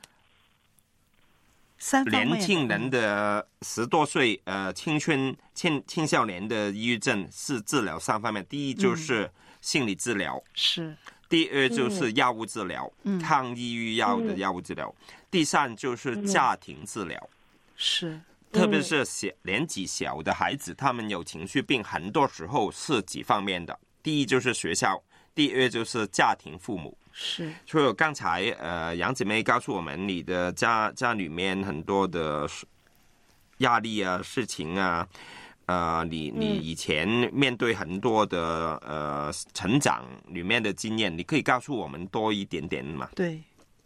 年轻人的10多岁青少年的抑郁症是治疗3方面，第一就是心理治疗， 是第二就是药物治疗，抗抑郁药的药物治疗，第三就是家庭治疗， 是特别是年纪小的孩子，他们有情绪病，很多时候是几方面的，第一就是学校，第二就是家庭父母。 是， 所以刚才杨姐妹告诉我们，你的家里面很多的压力啊、事情啊，你以前面对很多的成长里面的经验，你可以告诉我们多一点点吗？ 对，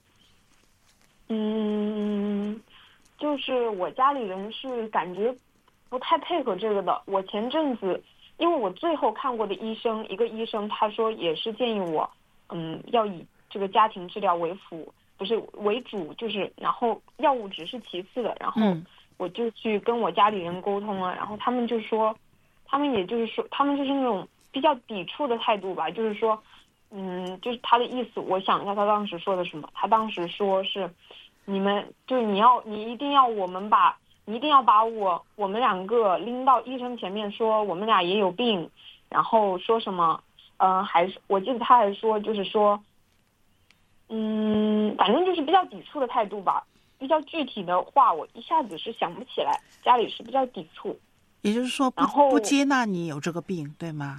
就是我家里人是感觉不太配合这个的。我前阵子，因为我最后看过的一个医生，他说也是建议我，要以这个家庭治疗为主，就是然后药物只是其次的。然后我就去跟我家里人沟通了，然后他们就是那种比较抵触的态度吧，就是说，就是他的意思，我想一下他当时说的什么。他当时说是，你一定要把我们2个拎到医生前面，说我们俩也有病，然后说什么，我记得他还说就是说， 反正就是比较抵触的态度吧。比较具体的话，我一下子是想不起来，家里是比较抵触。 也就是说不接纳你有这个病，对吗？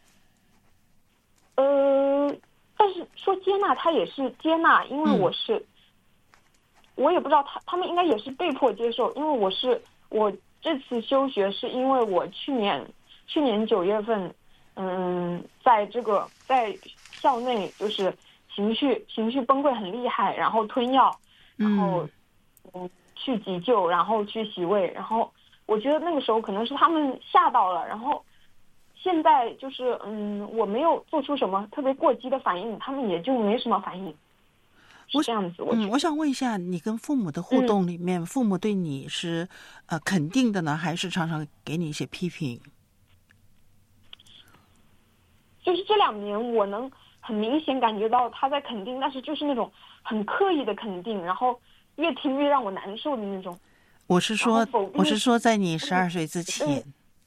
但是说接纳，他也是接纳，因为我也不知道他们应该也是被迫接受，因为我这次休学是因为我去年9月份，在校内就是情绪崩溃很厉害，然后吞药，然后去急救，然后去洗胃，然后我觉得那个时候可能是他们吓到了，然后现在就是我没有做出什么特别过激的反应，他们也就没什么反应。是这样子。 我想问一下，你跟父母的互动里面，父母对你是肯定的呢，还是常常给你一些批评？ 就是这2年，我能很明显感觉到他在肯定，但是就是那种很刻意的肯定，然后越听越让我难受的那种。 我是说，在你12岁之前。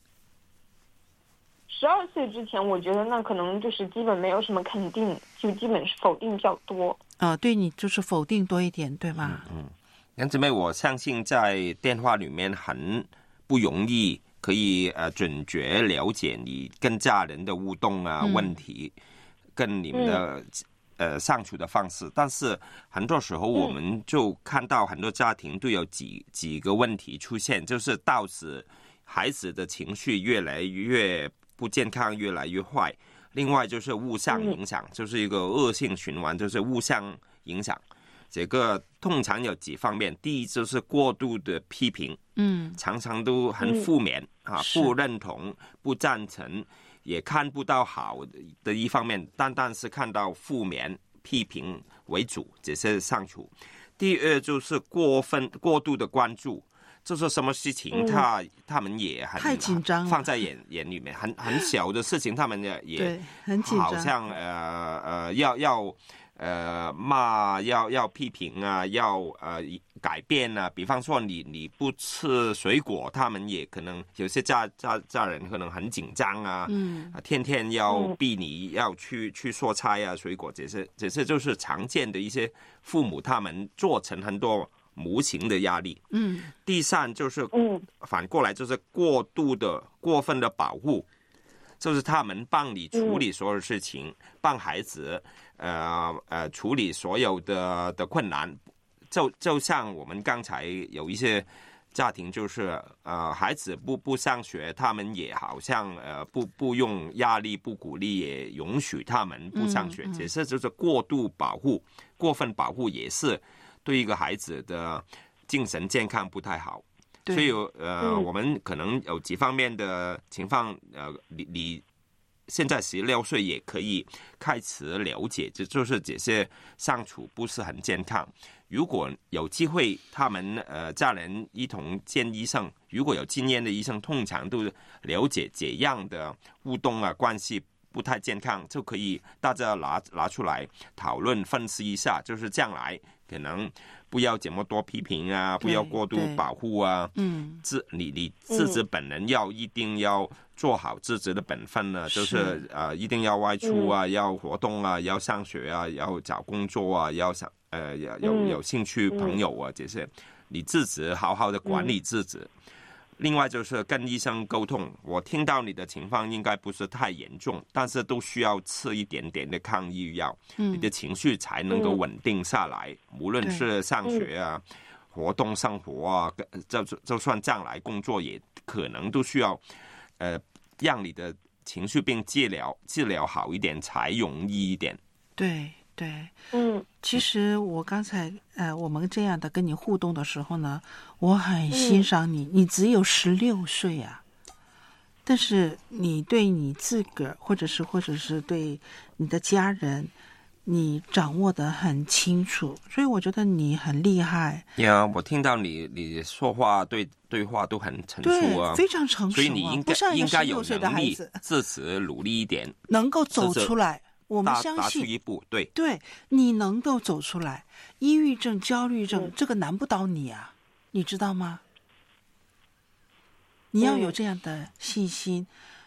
12岁之前，我觉得那可能就是基本没有什么肯定，就基本是否定比较多。 对你就是否定多一点，对吗？ 杨姊妹，我相信在电话里面很不容易可以准确了解你跟家人的互动问题，跟你们的相处的方式。但是很多时候我们就看到很多家庭都有几个问题出现，就是导致孩子的情绪越来越不健康，越来越坏。另外就是互相影响，就是一个恶性循环，就是互相影响。这个通常有几方面，第一就是过度的批评，常常都很负面不认同、不赞成，也看不到好的一方面，单是看到负面批评为主，这些相处。第二就是过度的关注。就是什么事情他们也很太紧张了， 放在眼里面，很小的事情他们也很紧张， 好像要骂，要批评要改变比方说你不吃水果，他们也可能有些家人可能很紧张天天要逼你要去蔬菜水果，这些就是常见的一些父母他们做成很多无形的压力。第三就是反过来就是过分的保护，就是他们帮你处理所有事情，帮孩子处理所有的困难。就像我们刚才有一些家庭，就是孩子不上学，他们也好像不用压力，不鼓励，也允许他们不上学。这是就是过度保护，过分保护也是对一个孩子的精神健康不太好。所以我们可能有几方面的情况，你现在16岁也可以开始了解，就是这些相处不是很健康。如果有机会，他们家人一同见医生，如果有经验的医生，通常都了解这样的互动关系不太健康，就可以大家拿出来讨论分析一下，就是将来可能不要这么多批评不要过度保护你自己本人一定要做好自己的本分就是一定要外出要活动要上学要找工作要有兴趣朋友这些你自己好好的管理自己。另外就是跟医生沟通，我听到你的情况应该不是太严重，但是都需要吃一点点的抗抑郁药，你的情绪才能够稳定下来。无论是上学活动生活就算将来工作，也可能都需要让你的情绪病治疗好一点，才容易一点。 对，其实我刚才我们这样的跟你互动的时候呢，我很欣赏你，你只有16岁但是你对你自个儿或者是对你的家人，你掌握得很清楚，所以我觉得你很厉害。 我听到你说话对话都很成熟非常成熟所以你应该有岁的孩子自己努力一点， 能够走出来。我们相信踏出一步，对你能够走出来。抑郁症、焦虑症，这个难不倒你你知道吗？你要有这样的信心，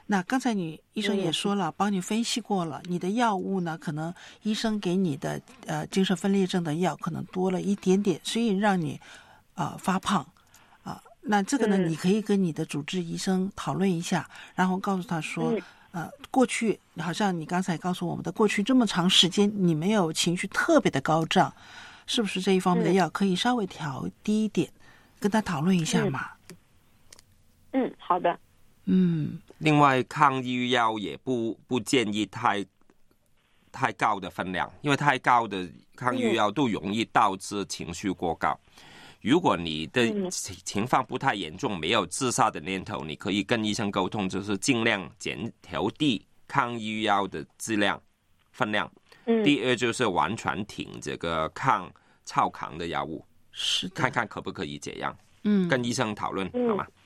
那刚才医生也说了，帮你分析过了，你的药物呢，可能医生给你的精神分裂症的药可能多了一点点，所以让你发胖啊。那这个呢，你可以跟你的主治医生讨论一下，然后告诉他说，过去好像你刚才告诉我们的，过去这么长时间你没有情绪特别的高涨，是不是这一方面的药可以稍微调低一点，跟他讨论一下嘛？ 好的。 另外抗抑郁药也不建议太高的分量，因为太高的抗抑郁药都容易导致情绪过高。如果你的情况不太严重，没有自杀的念头，你可以跟医生沟通，就是尽量调低抗抑郁药的质量分量。第二就是完全停这个抗超强的药物， 是的， 看看可不可以这样。跟医生讨论好吗？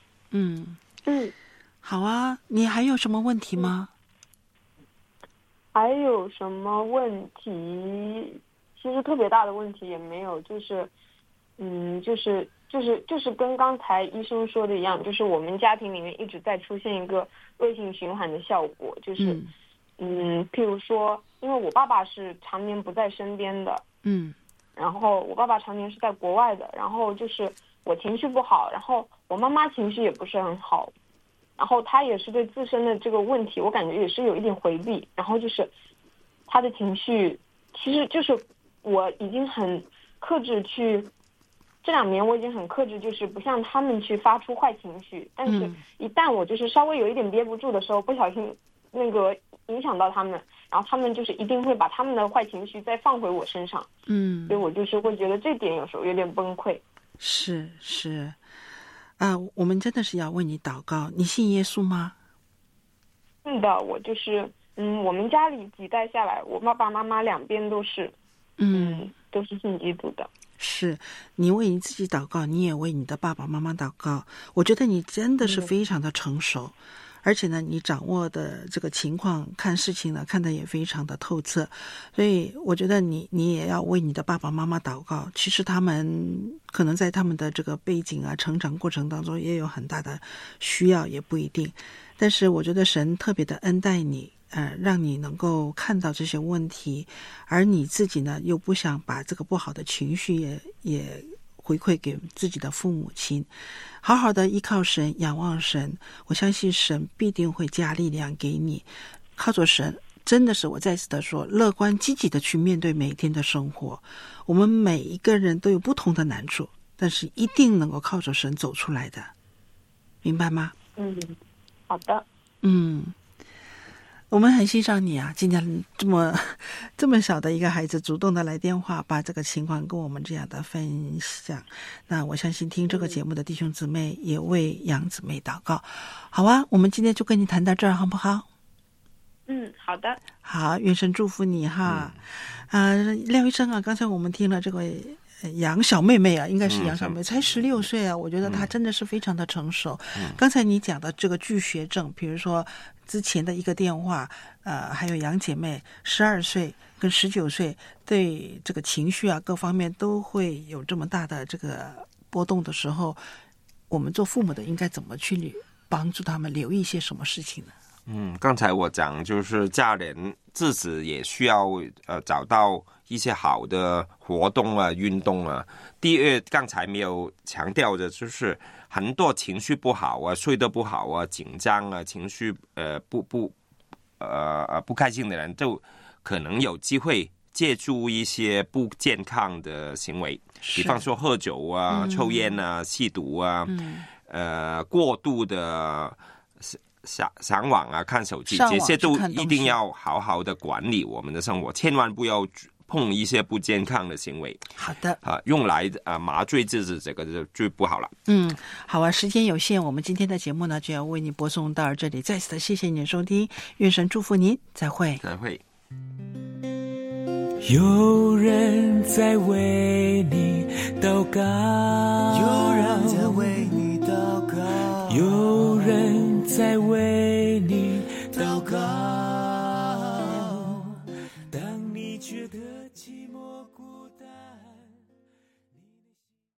好啊。你还有什么问题吗？ 还有什么问题？其实特别大的问题也没有，就是跟刚才医生说的一样，就是我们家庭里面一直在出现一个恶性循环的效果，就是譬如说，因为我爸爸是常年不在身边的，然后我爸爸常年是在国外的，然后就是我情绪不好，然后我妈妈情绪也不是很好，然后她也是对自身的这个问题，我感觉也是有一点回避，然后就是她的情绪，其实就是我已经很克制去。这2年我已经很克制，就是不向他们去发出坏情绪，但是一旦我就是稍微有一点憋不住的时候，不小心那个影响到他们，然后他们就是一定会把他们的坏情绪再放回我身上，所以我就是会觉得这点有时候有点崩溃。 是我们真的是要为你祷告。你信耶稣吗？ 是的，我就是我们家里几代下来，我爸爸妈妈两边都是都是信基督的。 是，你为你自己祷告，你也为你的爸爸妈妈祷告。我觉得你真的是非常的成熟，而且呢，你掌握的这个情况看事情呢，看得也非常的透彻。所以我觉得你也要为你的爸爸妈妈祷告。其实他们可能在他们的这个背景啊、成长过程当中也有很大的需要，也不一定。但是我觉得神特别的恩待你。让你能够看到这些问题，而你自己呢，又不想把这个不好的情绪也回馈给自己的父母亲，好好的依靠神，仰望神，我相信神必定会加力量给你。靠着神，真的是我再次的说，乐观积极的去面对每一天的生活。我们每一个人都有不同的难处，但是一定能够靠着神走出来的，明白吗？ 好的。 我们很欣赏你啊！今天这么小的一个孩子，主动的来电话，把这个情况跟我们这样的分享。那我相信听这个节目的弟兄姊妹也为杨姊妹祷告。好啊，我们今天就跟你谈到这儿，好不好？ 好的。 好，愿神祝福你哈。廖医生啊，刚才我们听了这个杨小妹妹啊，应该是杨小妹，才16岁啊，我觉得她真的是非常的成熟。刚才你讲的这个拒学症，比如说之前的一个电话，还有杨姐妹12岁跟19岁，对这个情绪啊各方面都会有这么大的这个波动的时候，我们做父母的应该怎么去帮助他们留意一些什么事情呢？ 刚才我讲就是家人自己也需要找到一些好的活动啊、运动啊。第二，刚才没有强调的就是很多情绪不好啊、睡得不好啊、紧张啊、情绪不开心的人，就可能有机会借助一些不健康的行为，比方说喝酒啊、抽烟啊、吸毒啊，过度的上网啊、看手机，这些都一定要好好的管理我们的生活，千万不要碰一些不健康的行为。 好的， 用来麻醉自己，这个就不好了。 好啊，时间有限，我们今天的节目呢就要为你播送到这里。再次的谢谢您的收听，愿神祝福您，再会。 再会。 有人在为你祷告， 有人在为你祷告， 有人在为你祷告。当你觉得